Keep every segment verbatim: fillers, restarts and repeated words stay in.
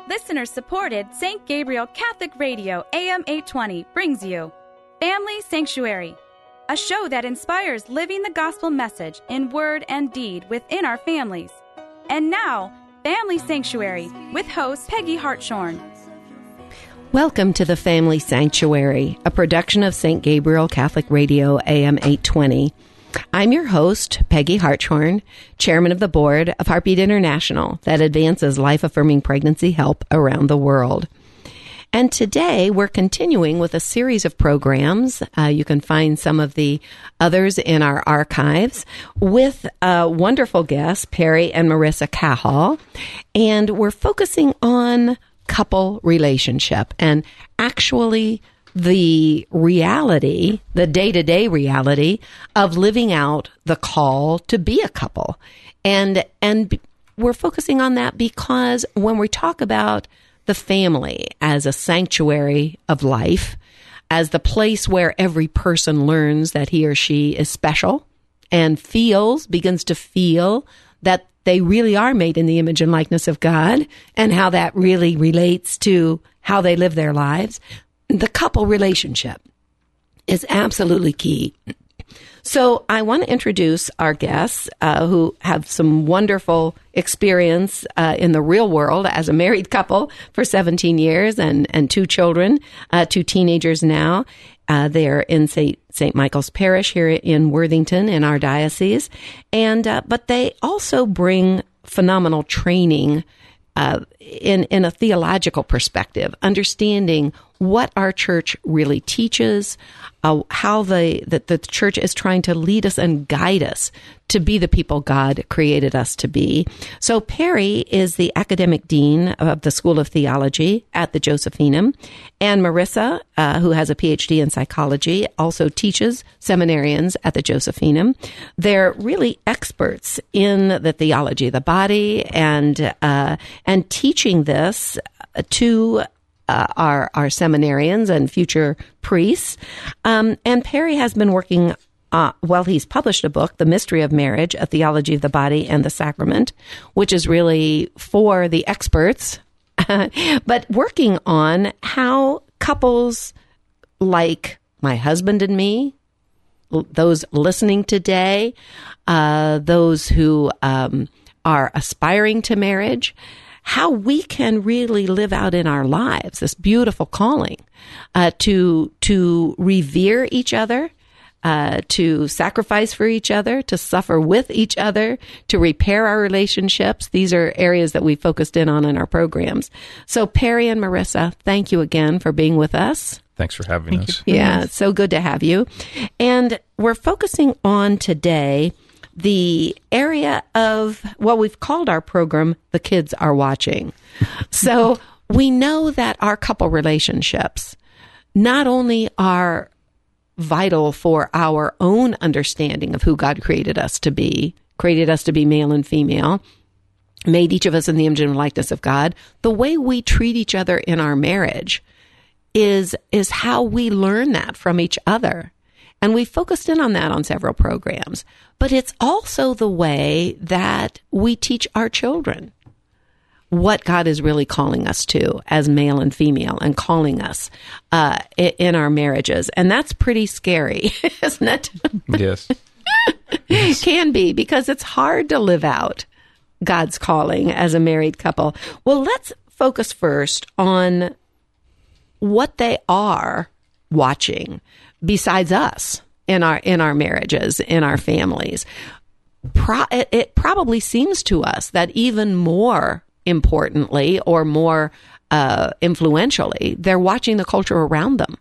Listener-supported Saint Gabriel Catholic Radio A M eight twenty brings you Family Sanctuary, a show that inspires living the gospel message in word and deed within our families. And now, Family Sanctuary with host Peggy Hartshorn. Welcome to the Family Sanctuary, a production of Saint Gabriel Catholic Radio A M eight twenty. I'm your host, Peggy Hartshorn, chairman of the board of Heartbeat International that advances life-affirming pregnancy help around the world. And today we're continuing with a series of programs. Uh, you can find some of the others in our archives with uh, wonderful guests, Perry and Marissa Cahall. And we're focusing on couple relationship and actually the reality, the day-to-day reality of living out the call to be a couple. And and we're focusing on that because when we talk about the family as a sanctuary of life, as the place where every person learns that he or she is special and feels, begins to feel that they really are made in the image and likeness of God, and how that really relates to how they live their lives, the couple relationship is absolutely key. So I want to introduce our guests uh, who have some wonderful experience uh, in the real world as a married couple for seventeen years and, and two children, uh, two teenagers now. Uh, they're in Saint Saint Michael's Parish here in Worthington in our diocese. And uh, but they also bring phenomenal training uh, in, in a theological perspective, understanding what our church really teaches, uh, how the, the, the church is trying to lead us and guide us to be the people God created us to be. So Perry is the academic dean of the School of Theology at the Josephinum, and Marissa, uh, who has a P H D in psychology, also teaches seminarians at the Josephinum. They're really experts in the theology of the body and uh, and teaching this to Uh, our, our seminarians and future priests. Um, and Perry has been working, uh, well, he's published a book, The Mystery of Marriage, A Theology of the Body and the Sacrament, which is really for the experts, but working on how couples like my husband and me, l- those listening today, uh, those who um, are aspiring to marriage, how we can really live out in our lives this beautiful calling uh, to to revere each other, uh, to sacrifice for each other, to suffer with each other, to repair our relationships. These are areas that we focused in on in our programs. So Perry and Marissa, thank you again for being with us. Thanks for having Thank us. You. Yeah, it's so good to have you. And we're focusing on today the area of what we've called our program, The Kids Are Watching. So we know that our couple relationships not only are vital for our own understanding of who God created us to be, created us to be male and female, made each of us in the image and likeness of God, the way we treat each other in our marriage is, is how we learn that from each other. And we focused in on that on several programs. But it's also the way that we teach our children what God is really calling us to as male and female and calling us uh, in our marriages. And that's pretty scary, isn't it? Yes. Yes. Can be, because it's hard to live out God's calling as a married couple. Well, let's focus first on what they are watching besides us in our in our marriages, in our families. Pro- it, it probably seems to us that even more importantly or more uh, influentially, they're watching the culture around them.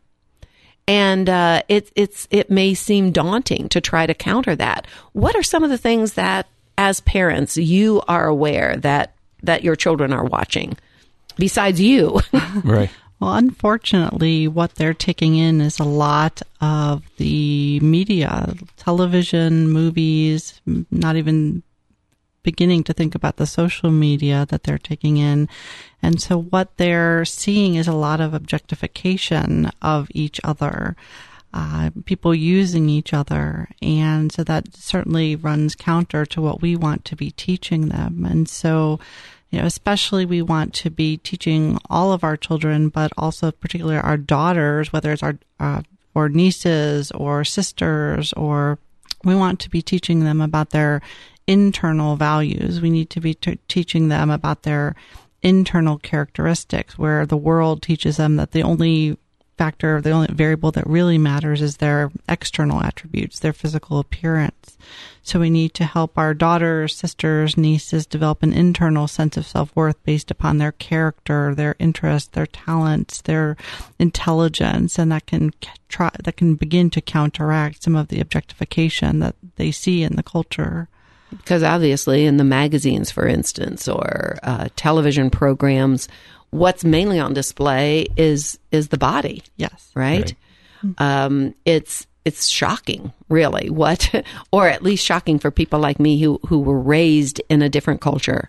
And uh, it, it's it may seem daunting to try to counter that. What are some of the things that, as parents, you are aware that, that your children are watching, besides you? Right. Well, unfortunately, what they're taking in is a lot of the media, television, movies, not even beginning to think about the social media that they're taking in. And so what they're seeing is a lot of objectification of each other, uh, people using each other. And so that certainly runs counter to what we want to be teaching them. And so You know, especially we want to be teaching all of our children, but also particularly our daughters, whether it's our uh, or nieces or sisters, or we want to be teaching them about their internal values. We need to be t- teaching them about their internal characteristics, where the world teaches them that the only factor, the only variable that really matters is their external attributes, their physical appearance. So we need to help our daughters, sisters, nieces develop an internal sense of self-worth based upon their character, their interests, their talents, their intelligence, and that can try that can begin to counteract some of the objectification that they see in the culture. Because obviously in the magazines, for instance, or uh, television programs, what's mainly on display is is the body. Yes. Right? right. Um, it's it's shocking, really, what, or at least shocking for people like me who, who were raised in a different culture,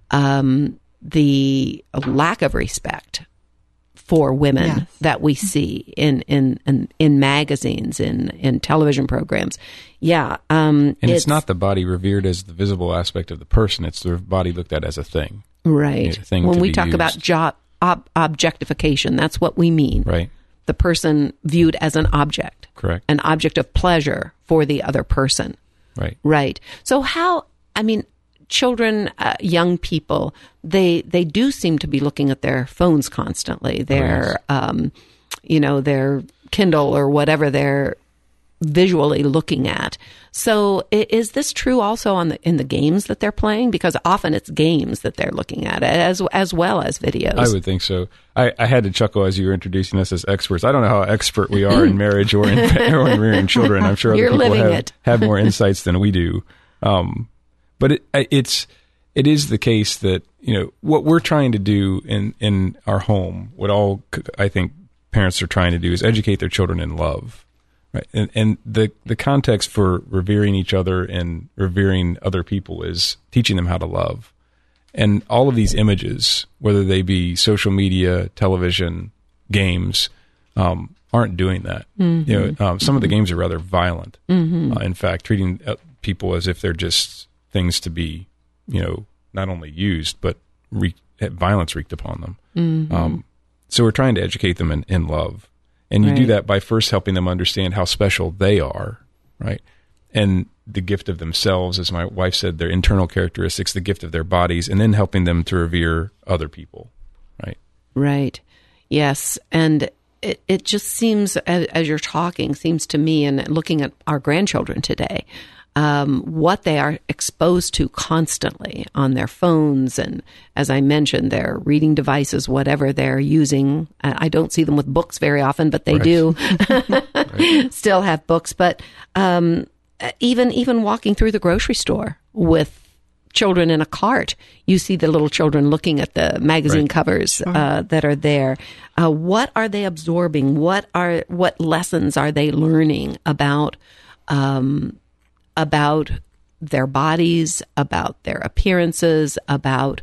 um, the lack of respect for women yes. that we see in, in, in, in magazines, in, in television programs. Yeah. Um, and it's, it's not the body revered as the visible aspect of the person. It's the body looked at as a thing. Right. You know, thing when we be talk used. about jo- ob- objectification, that's what we mean. Right. The person viewed as an object. Correct. An object of pleasure for the other person. Right. Right. So how, I mean, children, uh, young people, they they do seem to be looking at their phones constantly. Their, oh, yes. um, you know, their Kindle or whatever they're visually looking at. So is this true also on the in the games that they're playing? Because often it's games that they're looking at as as well as videos. I would think so. I, I had to chuckle as you were introducing us as experts. I don't know how expert we are in marriage or in, or in rearing children. I'm sure other You're people living have, it. have more insights than we do. Um, but it, it's it is the case that, you know, what we're trying to do in, in our home, what all I think parents are trying to do is educate their children in love. Right. And, and the, the context for revering each other and revering other people is teaching them how to love. And all of these images, whether they be social media, television, games, um, aren't doing that. Mm-hmm. You know, um, some of the games are rather violent. Mm-hmm. Uh, in fact, treating uh, people as if they're just things to be, you know, not only used, but re- violence wreaked upon them. Mm-hmm. Um, so we're trying to educate them in, in love. And you right. do that by first helping them understand how special they are, right? And the gift of themselves, as my wife said, their internal characteristics, the gift of their bodies, and then helping them to revere other people, right? Right. Yes. And it, it just seems, as, as you're talking, seems to me, and looking at our grandchildren today, um, what they are exposed to constantly on their phones. And as I mentioned, their reading devices, whatever they're using. I don't see them with books very often, but they right. do right. still have books. But um, even even walking through the grocery store with children in a cart, you see the little children looking at the magazine right. covers sure. uh, that are there. Uh, what are they absorbing? What are what lessons are they learning about um, about their bodies, about their appearances, about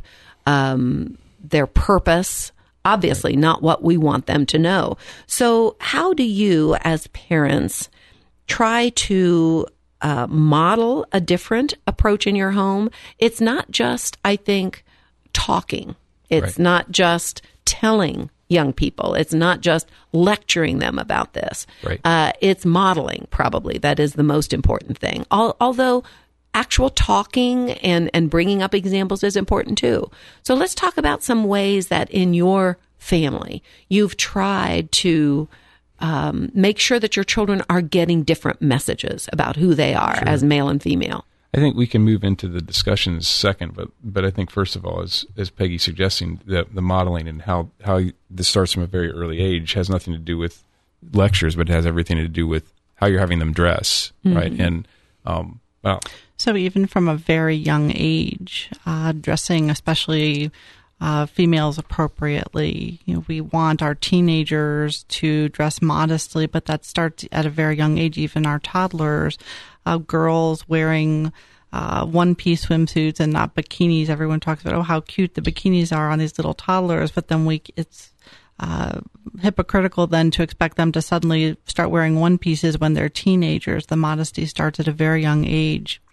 um, their purpose? Obviously, not what we want them to know. So how do you, as parents, try to uh, model a different approach in your home? It's not just, I think, talking. It's right. not just telling young people. It's not just lecturing them about this. Right. Uh, it's modeling, probably. That is the most important thing. Al- although actual talking and, and bringing up examples is important too. So let's talk about some ways that in your family you've tried to um, make sure that your children are getting different messages about who they are sure. as male and female. I think we can move into the discussions second, but but I think first of all, as as Peggy's suggesting, the the modeling and how, how this starts from a very early age has nothing to do with lectures, but it has everything to do with how you're having them dress, mm-hmm. right? And um, well, so even from a very young age, uh, dressing, especially uh, females appropriately. You know, we want our teenagers to dress modestly, but that starts at a very young age. Even our toddlers. Uh, girls wearing uh, one-piece swimsuits and not bikinis. Everyone talks about, oh, how cute the bikinis are on these little toddlers, but then we it's uh, hypocritical then to expect them to suddenly start wearing one-pieces when they're teenagers. The modesty starts at a very young age.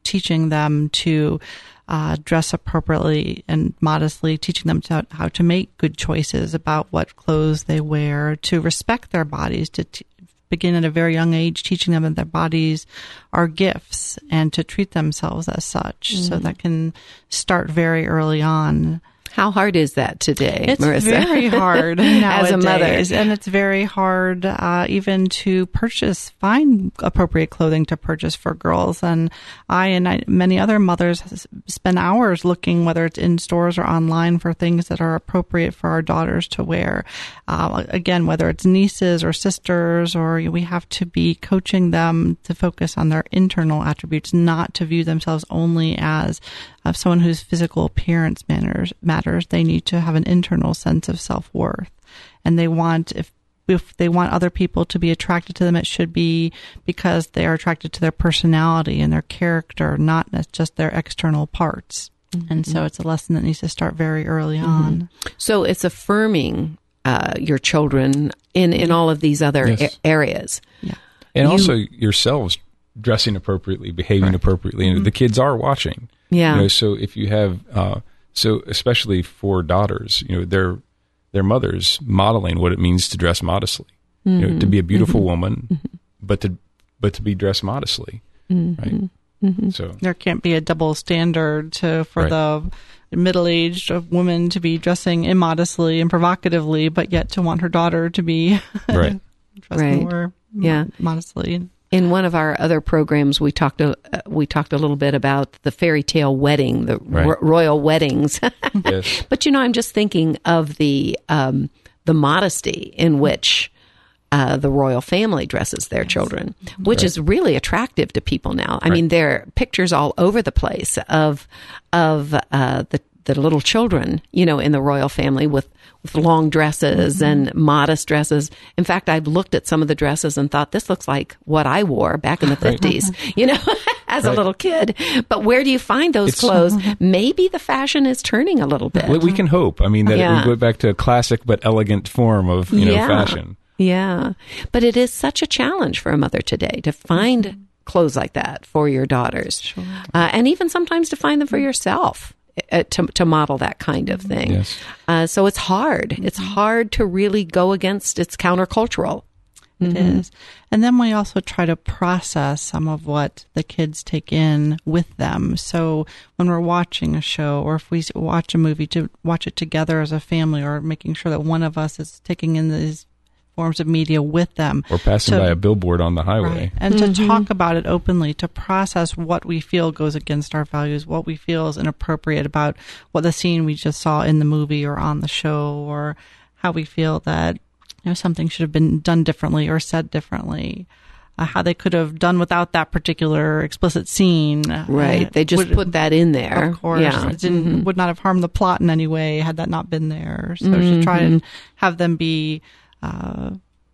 teaching them to uh, dress appropriately and modestly, teaching them to, how to make good choices about what clothes they wear, to respect their bodies, to t- begin at a very young age teaching them that their bodies are gifts and to treat themselves as such. Mm-hmm. So that can start very early on. How hard is that today, it's Marissa? Very hard nowadays. As a mother. And it's very hard uh, even to purchase, find appropriate clothing to purchase for girls. And I and I, many other mothers spend hours looking, whether it's in stores or online, for things that are appropriate for our daughters to wear. Uh, again, whether it's nieces or sisters, or we have to be coaching them to focus on their internal attributes, not to view themselves only as of someone whose physical appearance matters, matters. They need to have an internal sense of self-worth. And they want, if if they want other people to be attracted to them, it should be because they are attracted to their personality and their character, not just their external parts. Mm-hmm. And so it's a lesson that needs to start very early mm-hmm. on. So it's affirming uh, your children in, in all of these other yes. a- areas. Yeah. And you, also yourselves dressing appropriately, behaving right. appropriately. And mm-hmm. the kids are watching. Yeah. You know, so if you have, uh, so especially for daughters, you know, their their mothers modeling what it means to dress modestly, mm-hmm. you know, to be a beautiful mm-hmm. woman, mm-hmm. but to but to be dressed modestly, mm-hmm. right? Mm-hmm. So there can't be a double standard to for right. the middle-aged woman to be dressing immodestly and provocatively, but yet to want her daughter to be right. dressed right. more yeah. modestly. In one of our other programs, we talked a, uh, we talked a little bit about the fairy tale wedding, the right. ro- royal weddings. yes. But you know, I'm just thinking of the um, the modesty in which uh, the royal family dresses their children, which right. is really attractive to people now. I right. mean, there are pictures all over the place of of uh, the the little children, you know, in the royal family with. with long dresses mm-hmm. and modest dresses. In fact, I've looked at some of the dresses and thought, this looks like what I wore back in the fifties, you know, as right. a little kid. But where do you find those it's, clothes? Maybe the fashion is turning a little bit. Well, we can hope. I mean, that yeah. it would go back to a classic but elegant form of, you know, yeah. fashion. Yeah. But it is such a challenge for a mother today to find mm-hmm. clothes like that for your daughters. Sure. Uh, and even sometimes to find them for yourself. Uh, to to model that kind of thing. Yes. Uh, so it's hard. Mm-hmm. It's hard to really go against, it's countercultural. It mm-hmm. is. And then we also try to process some of what the kids take in with them. So when we're watching a show, or if we watch a movie, to watch it together as a family, or making sure that one of us is taking in these forms of media with them. Or passing so, by a billboard on the highway. Right. And mm-hmm. to talk about it openly, to process what we feel goes against our values, what we feel is inappropriate about what the scene we just saw in the movie or on the show, or how we feel that, you know, something should have been done differently or said differently. Uh, how they could have done without that particular explicit scene. Right. Uh, they just would, put that in there. Of course. Yeah. It didn't, mm-hmm. would not have harmed the plot in any way had that not been there. So mm-hmm. to try and have them be uh,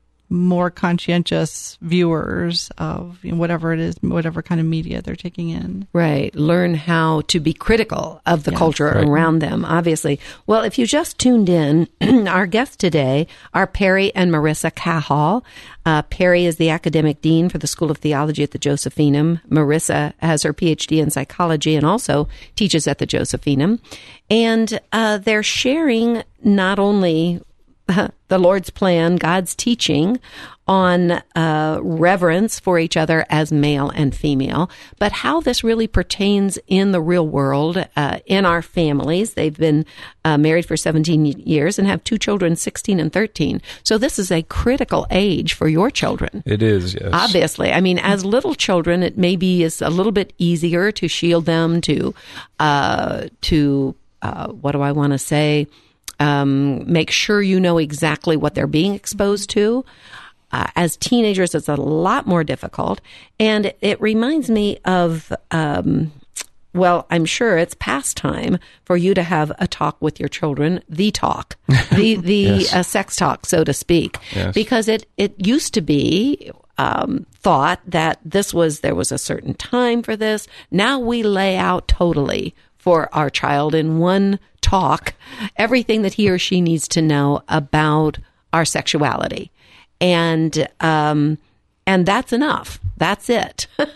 more conscientious viewers of, you know, whatever it is, whatever kind of media they're taking in. Right. Learn how to be critical of the yes. culture right. around them, obviously. Well, if you just tuned in, our guests today are Perry and Marissa Cahall. Uh, Perry is the academic dean for the School of Theology at the Josephinum. Marissa has her P H D in psychology and also teaches at the Josephinum. And uh, they're sharing not only the Lord's plan, God's teaching on uh, reverence for each other as male and female, but how this really pertains in the real world, uh, in our families. They've been uh, married for seventeen years and have two children, sixteen and thirteen. So this is a critical age for your children. It is, yes. Obviously. I mean, as little children, it maybe is a little bit easier to shield them to, uh, to uh, what do I want to say? Um, make sure you know exactly what they're being exposed to. Uh, as teenagers, it's a lot more difficult. And it, it reminds me of, um, well, I'm sure it's past time for you to have a talk with your children, the talk, the, the yes. uh, sex talk, so to speak. Yes. Because it, it used to be um, thought that this was, there was a certain time for this. Now we lay out totally for our child in one talk everything that he or she needs to know about our sexuality. And um, and that's enough. That's it.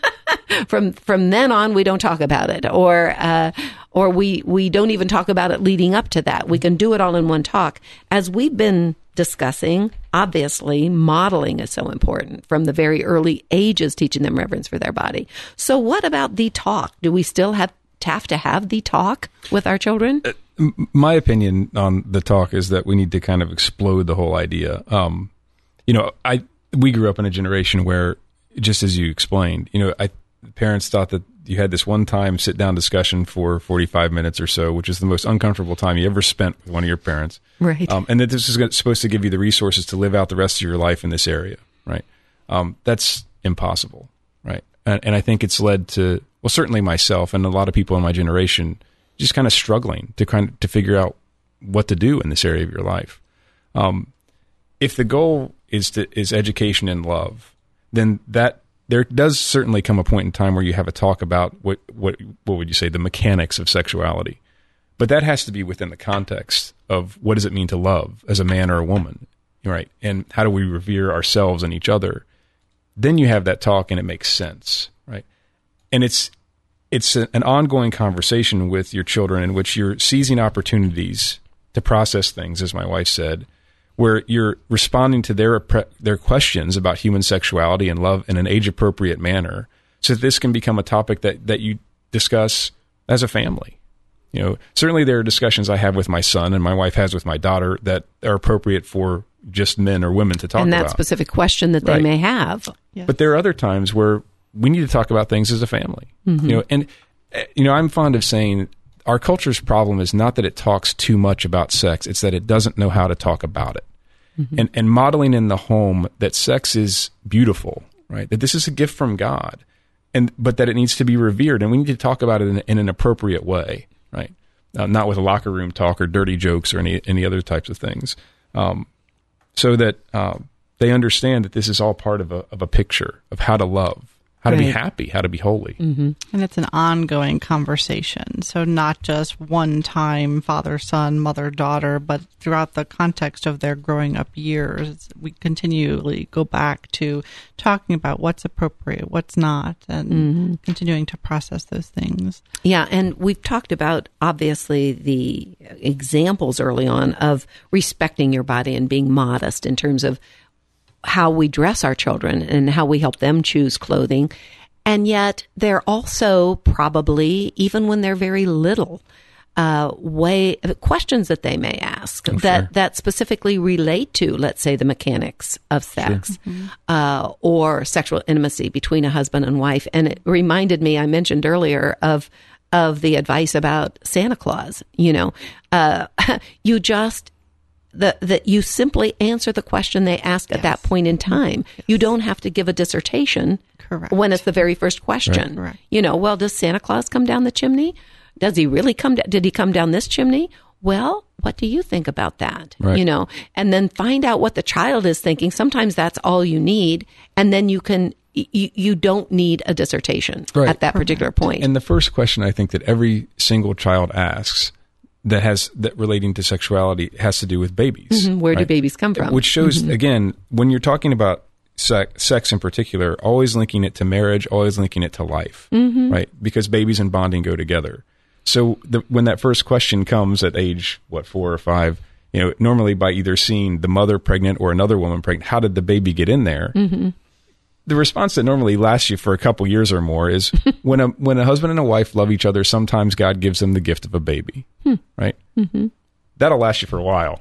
from from then on, we don't talk about it, or uh, or we we don't even talk about it leading up to that. We can do it all in one talk. As we've been discussing, obviously, modeling is so important from the very early ages, teaching them reverence for their body. So, what about the talk? Do we still have have to have the talk with our children? Uh, my opinion on the talk is that we need to kind of explode the whole idea. Um, you know, I we grew up in a generation where, just as you explained, you know, I, parents thought that you had this one-time sit-down discussion for forty-five minutes or so, which is the most uncomfortable time you ever spent with one of your parents. Right. Um, and that this is supposed to give you the resources to live out the rest of your life in this area, right? Um, that's impossible, right? And, and I think it's led to, well, certainly myself and a lot of people in my generation just kind of struggling to kind of to figure out what to do in this area of your life. Um, if the goal is to is education and love, then that there does certainly come a point in time where you have a talk about what what what would you say the mechanics of sexuality, but that has to be within the context of what does it mean to love as a man or a woman, right? And how do we revere ourselves and each other? Then you have that talk and it makes sense, right? And it's it's a, an ongoing conversation with your children in which you're seizing opportunities to process things, as my wife said, where you're responding to their their questions about human sexuality and love in an age-appropriate manner, so that this can become a topic that, that you discuss as a family. You know, certainly there are discussions I have with my son and my wife has with my daughter that are appropriate for just men or women to talk about. And that specific question that they right. may have. Yeah. But there are other times where we need to talk about things as a family. Mm-hmm. You know, and you know, I'm fond of saying our culture's problem is not that it talks too much about sex, it's that it doesn't know how to talk about it. Mm-hmm. And and modeling in the home that sex is beautiful, right? That this is a gift from God, and but that it needs to be revered, and we need to talk about it in, in an appropriate way, right? Uh, not with locker room talk or dirty jokes or any any other types of things, um, so that uh, they understand that this is all part of a of a picture of how to love. How to right. be happy, how to be holy. Mm-hmm. And it's an ongoing conversation. So not just one time father, son, mother, daughter, but throughout the context of their growing up years, we continually go back to talking about what's appropriate, what's not, and mm-hmm. continuing to process those things. Yeah, and we've talked about, obviously, the examples early on of respecting your body and being modest in terms of how we dress our children and how we help them choose clothing. And yet they're also probably, even when they're very little, uh, way questions that they may ask oh, that, sure. that specifically relate to, let's say, the mechanics of sex sure. mm-hmm. uh, or sexual intimacy between a husband and wife. And it reminded me, I mentioned earlier, of of the advice about Santa Claus. You know, uh, you just That that you simply answer the question they ask yes. at that point in time. Yes. You don't have to give a dissertation Correct. when it's the very first question. Right. Right. You know, well, does Santa Claus come down the chimney? Does he really come? Da- did he come down this chimney? Well, what do you think about that? Right. You know, and then find out what the child is thinking. Sometimes that's all you need, and then you can. You, you don't need a dissertation right. at that particular point. And the first question I think that every single child asks that has that relating to sexuality has to do with babies. Mm-hmm. Where right? do babies come from? Which shows, mm-hmm. again, when you're talking about sex, sex in particular, always linking it to marriage, always linking it to life, mm-hmm. right? Because babies and bonding go together. So the, when that first question comes at age, what, four or five, you know, normally by either seeing the mother pregnant or another woman pregnant, how did the baby get in there? Mm-hmm. The response that normally lasts you for a couple years or more is when a when a husband and a wife love each other, sometimes God gives them the gift of a baby, hmm. right? Mm-hmm. That'll last you for a while.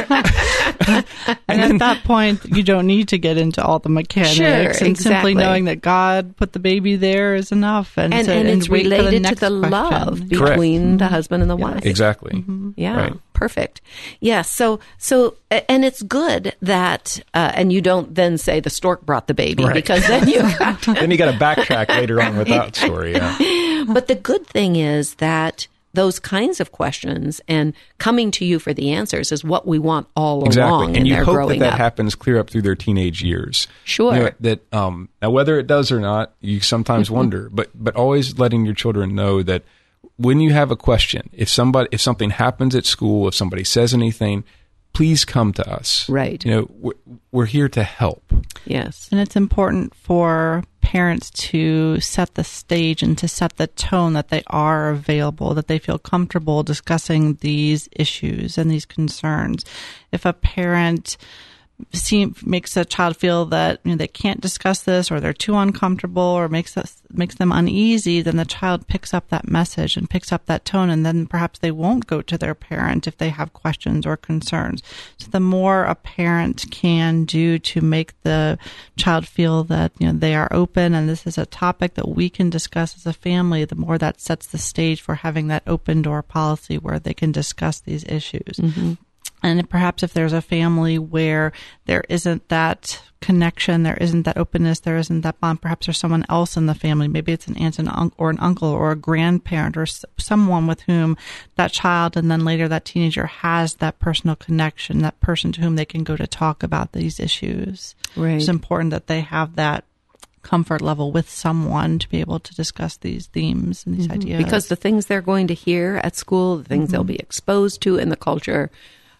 and, and at that point, you don't need to get into all the mechanics. Sure, and exactly. simply knowing that God put the baby there is enough. And, and, so, and, and it's wait related for the to next the question. love Correct. between the husband and the wife. Exactly. Mm-hmm. Yeah, right. Perfect. Yeah. So, so, and it's good that, uh, and you don't then say the stork brought the baby right. because then you got to, then you got to backtrack later on with that story. Yeah. But the good thing is that those kinds of questions and coming to you for the answers is what we want all exactly. along And in you their hope growing that that up. happens clear up through their teenage years. Sure. You know, that um, now whether it does or not, you sometimes wonder. But but always letting your children know that when you have a question, if somebody if something happens at school, if somebody says anything, please come to us. Right. You know, we're, we're here to help. Yes. And it's important for parents to set the stage and to set the tone that they are available, that they feel comfortable discussing these issues and these concerns. If a parent seem, makes a child feel that, you know, they can't discuss this, or they're too uncomfortable, or makes us, makes them uneasy, then the child picks up that message and picks up that tone, and then perhaps they won't go to their parent if they have questions or concerns. So the more a parent can do to make the child feel that, you know, they are open and this is a topic that we can discuss as a family, the more that sets the stage for having that open door policy where they can discuss these issues. Mm-hmm. And perhaps if there's a family where there isn't that connection, there isn't that openness, there isn't that bond, perhaps there's someone else in the family. Maybe it's an aunt and un- or an uncle or a grandparent or s- someone with whom that child and then later that teenager has that personal connection, that person to whom they can go to talk about these issues. Right. It's important that they have that comfort level with someone to be able to discuss these themes and these mm-hmm. ideas. Because the things they're going to hear at school, the things mm-hmm. they'll be exposed to in the culture,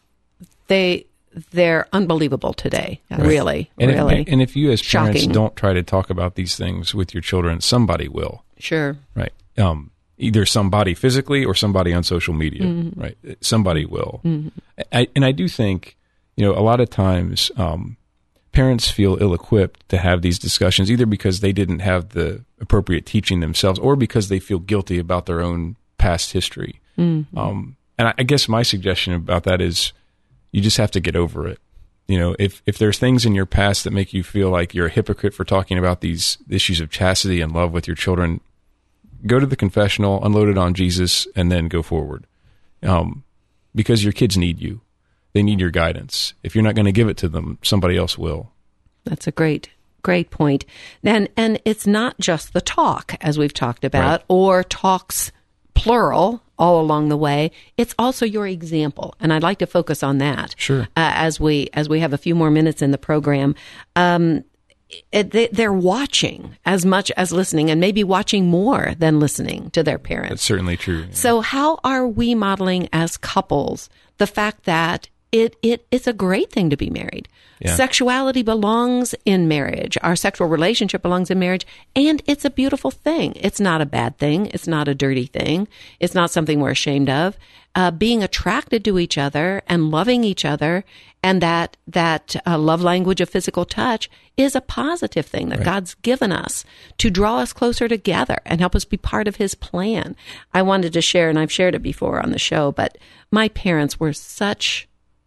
They, they're unbelievable today, yes. really, and really. If, and if you as parents Shocking. don't try to talk about these things with your children, somebody will. Sure. Right. Um, either somebody physically or somebody on social media, mm-hmm. right? Somebody will. Mm-hmm. I, and I do think, you know, a lot of times um, parents feel ill-equipped to have these discussions, either because they didn't have the appropriate teaching themselves or because they feel guilty about their own past history. Mm-hmm. Um, and I, I guess my suggestion about that is, you just have to get over it. You know, if, if there's things in your past that make you feel like you're a hypocrite for talking about these issues of chastity and love with your children, go to the confessional, unload it on Jesus, and then go forward. Um, because your kids need you. They need your guidance. If you're not going to give it to them, somebody else will. That's a great, great point. And, and it's not just the talk, as we've talked about, right. or talks plural all along the way. It's also your example, and I'd like to focus on that. Sure. Uh, as we as we have a few more minutes in the program, um, it, they, they're watching as much as listening, and maybe watching more than listening to their parents. That's certainly true. Yeah. So, how are we modeling as couples the fact that it it it's a great thing to be married? Yeah. Sexuality belongs in marriage. Our sexual relationship belongs in marriage, and it's a beautiful thing. It's not a bad thing. It's not a dirty thing. It's not something we're ashamed of. Uh, being attracted to each other and loving each other, and that that uh, love language of physical touch is a positive thing that right. God's given us to draw us closer together and help us be part of His plan. I wanted to share, and I've shared it before on the show, but my parents were such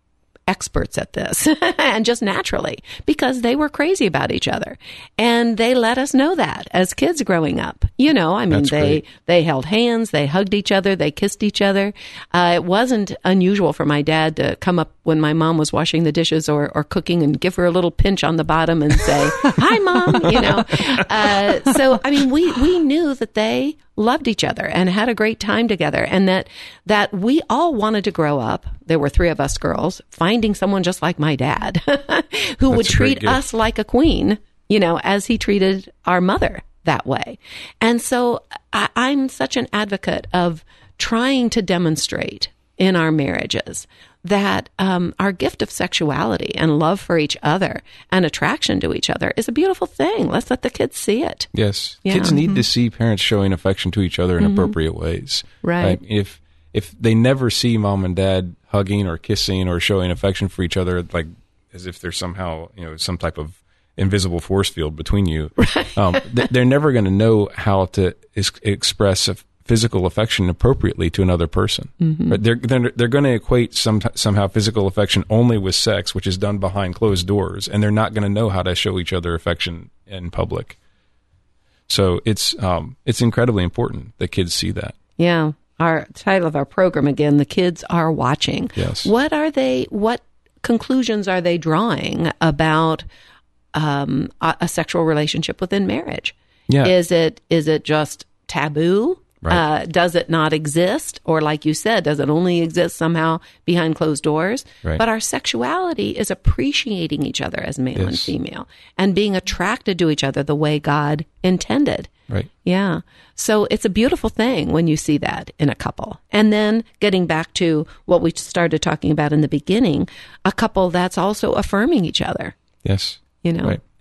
experts at this and just naturally because they were crazy about each other, and they let us know that as kids growing up. You know, I mean, That's they great. they held hands, they hugged each other, they kissed each other. Uh, it wasn't unusual for my dad to come up when my mom was washing the dishes or, or cooking and give her a little pinch on the bottom and say, "Hi, Mom." You know, uh, so I mean, we we knew that they loved each other and had a great time together, and that that we all wanted to grow up. There were three of us girls, finding someone just like my dad who That's would treat gift. us like a queen, you know, as he treated our mother that way. And so I, I'm such an advocate of trying to demonstrate in our marriages that um, our gift of sexuality and love for each other and attraction to each other is a beautiful thing. Let's let the kids see it. Yes. Yeah. Kids need Mm-hmm. to see parents showing affection to each other in mm-hmm. appropriate ways. Right. If if they never see mom and dad hugging or kissing or showing affection for each other, like as if there's somehow, you know, some type of invisible force field between you, right. um, they're never going to know how to is- express a physical affection appropriately to another person. Mm-hmm. But they're they're, they're going to equate some, somehow physical affection only with sex, which is done behind closed doors, and they're not going to know how to show each other affection in public. So it's um, it's incredibly important that kids see that. Yeah. Our title of our program again, The Kids Are Watching. Yes. What are they, what conclusions are they drawing about um, a, a sexual relationship within marriage? Yeah. Is it is it just taboo? Right. Uh, does it not exist? Or like you said, does it only exist somehow behind closed doors? Right. But our sexuality is appreciating each other as male Yes. and female and being attracted to each other the way God intended. Right. Yeah. So it's a beautiful thing when you see that in a couple. And then getting back to what we started talking about in the beginning, a couple that's also affirming each other. Yes. You know? Right.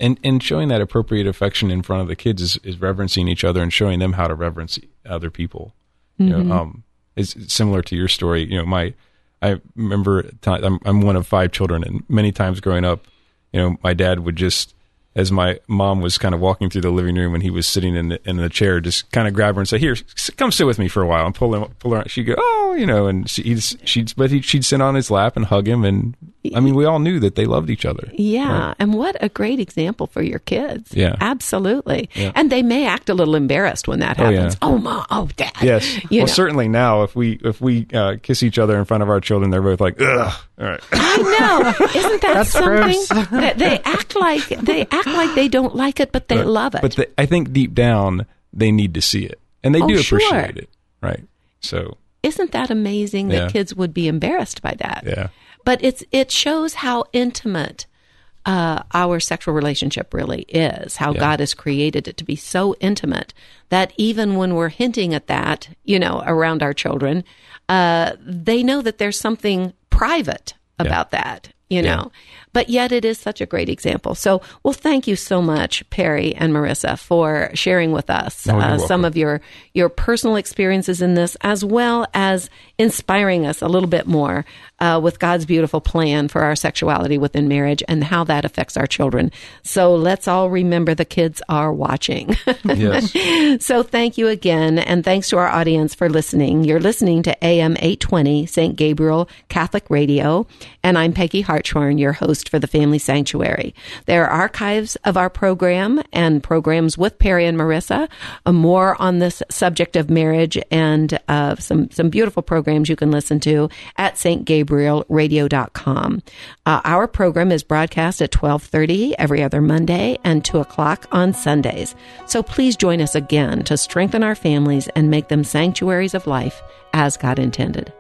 and, and showing that appropriate affection in front of the kids is, is reverencing each other and showing them how to reverence other people. You Mm-hmm. know, um, it's similar to your story. You know, my, I remember t- I'm, I'm one of five children, and many times growing up, you know, my dad would just, as my mom was kind of walking through the living room and he was sitting in the, in the chair, just kind of grab her and say, "Here, s- come sit with me for a while," and pull him, pull her. She'd go, "Oh," you know, and she, he'd, she'd, but he, she'd sit on his lap and hug him. And I mean, we all knew that they loved each other. Yeah. Right? And what a great example for your kids. Yeah. Absolutely. Yeah. And they may act a little embarrassed when that Oh, happens. yeah. Oh, mom. Oh, dad. Yes. You well, know. certainly now, if we if we uh, kiss each other in front of our children, they're both like, "Ugh." All right. I know. Isn't that That's something? gross. That they act like they act like they don't like it, but they But- love it. But the, I think deep down they need to see it, and they Oh, do sure. appreciate it, right? So Isn't that amazing that Yeah. kids would be embarrassed by that? yeah, But it's it shows how intimate uh, our sexual relationship really is, how Yeah. God has created it to be so intimate that even when we're hinting at that, you know, around our children, uh, they know that there's something private about that, you Yeah. know. But yet it is such a great example. So, well, thank you so much, Perry and Marissa, for sharing with us Oh, you're uh, some welcome. of your, your personal experiences in this, as well as inspiring us a little bit more uh, with God's beautiful plan for our sexuality within marriage and how that affects our children. So let's all remember the kids are watching. yes. So thank you again, and thanks to our audience for listening. You're listening to A M eight twenty, Saint Gabriel Catholic Radio, and I'm Peggy Hartshorn, your host for the Family Sanctuary. There are archives of our program and programs with Perry and Marissa, uh, more on this subject of marriage, and uh, some, some beautiful programs you can listen to at s t gabriel radio dot com. Uh, our program is broadcast at twelve thirty every other Monday and two o'clock on Sundays. So please join us again to strengthen our families and make them sanctuaries of life as God intended.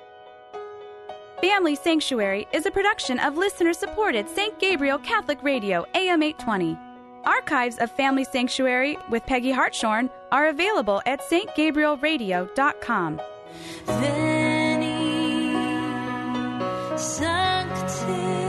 Family Sanctuary is a production of listener-supported Saint Gabriel Catholic Radio, A M eight twenty. Archives of Family Sanctuary with Peggy Hartshorn are available at s t gabriel radio dot com. Veni, Sancte